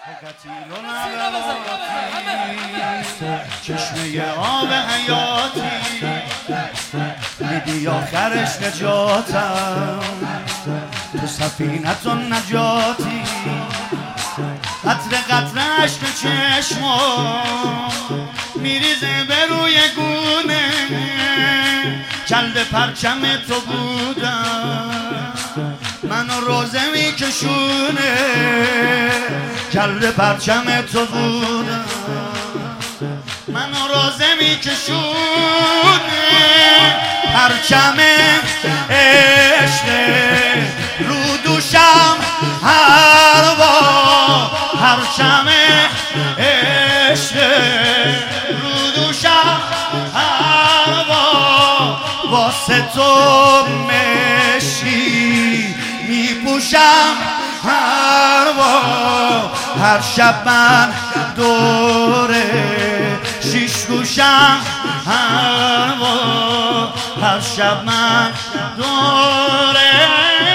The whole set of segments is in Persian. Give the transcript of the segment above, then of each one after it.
چشمه آب حیاتی میدی آخرش نجاتم تو سفینت و نجاتی قطره قطره عشق چشمم میریزه به روی گونه کلد پرچم تو بودم منو روزه میکشونه کلد پرچم تو بودم منو روزه میکشونه پرچم عشق رو دوشم هر با پرچم عشق رو دوشم هر با واسه تو مشی میپوشم هر با هر شب من دوره شیش گوشم هر با هر شب من دوره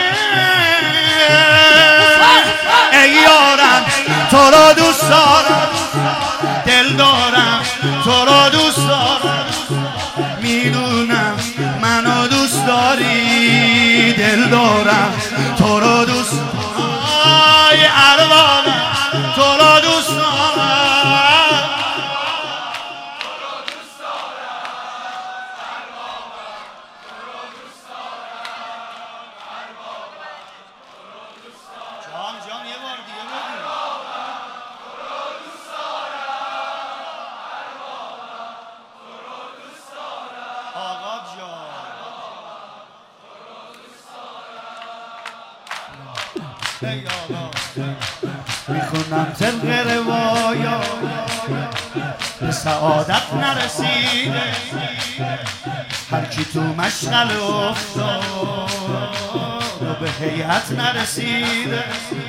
ای یارم تو رو دوست دارم دل دارم تو رو دوست دارم میدونم منو دوست داری دل دارم تو رو دوست آی اربابم تو رو دوست دارم جان یه بار دیگه بگو آقا جان ای آقا میخونم طبق روایات به سعادت نرسیده هر کی تو مشغل افتاد و به هیئت نرسیده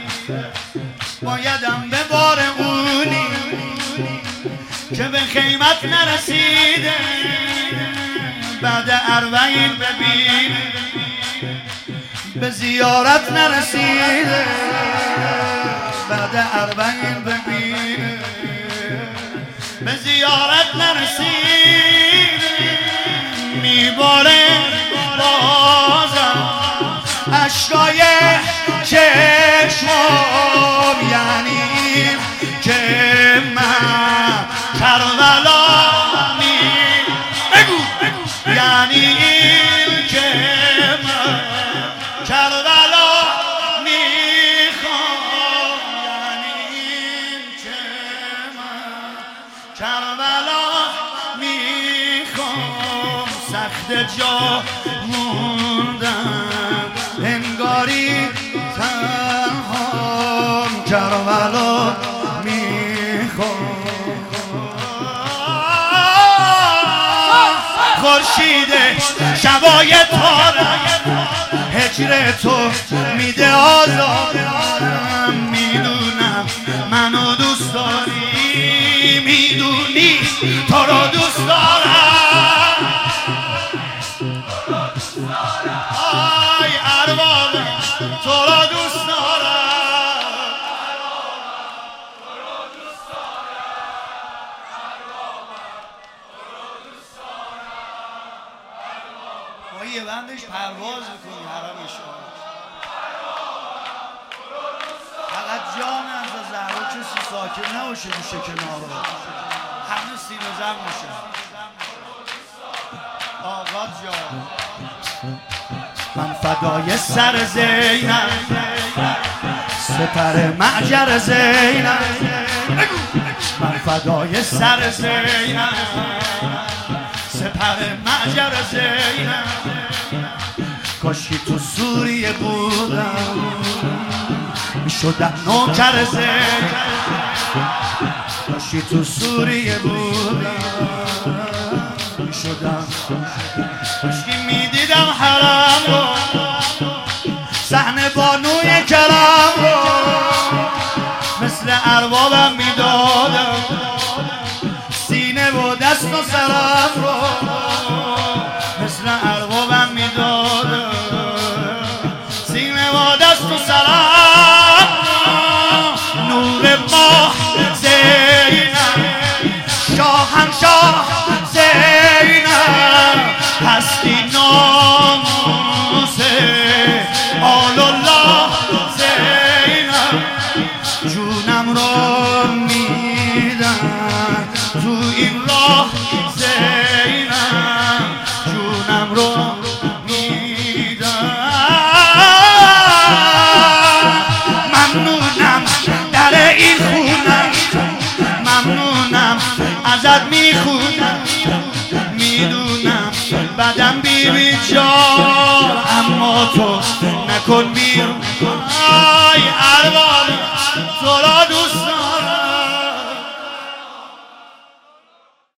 بایدم به بار اونی که به خیمت نرسیده بعد اربعین ببینه به زیارت نرسیده بعد اربعین ببینه به زیارت نرسیده میباره بازم اشکای چشمم یعنی که من کربلا بگو یعنی که من کربلا میخوام یعنی که من کربلا میخوام سخت جا موندم انگاری تنهام کربلا میخوام خورشید شبای تارم هجر تو میده آزادم میدونم منو دوست داری میدونی تو رو دوست دارم آی اربابم تو رو دوست دارم ما یه بندش پرواز میکنی حرم شما فقط جان از زهرا کسی ساکن نباشه میشه کنار همه سینه زن میشه آقا جان من فدای سر زینب سپر معجر زینب من فدای سر زینب سپر معجر زینب کاشی تو سوریه بودم میشدم نوکر زینب کاشی تو سوریه بودم میشدم کاشی میدیدم حرم رو صحنه بانوی کرم رو مثل اربابم میدادم سینه و دست و سرم رو مثل اربابم میدادم سینه و دست و سرم نور ما جونم رو میدم تو این راه زینم جونم رو میدم ممنونم در این خونم ممنونم ازت میخونم میدونم بدم بی جان اما تو نکن بیرون آی ارباب تو را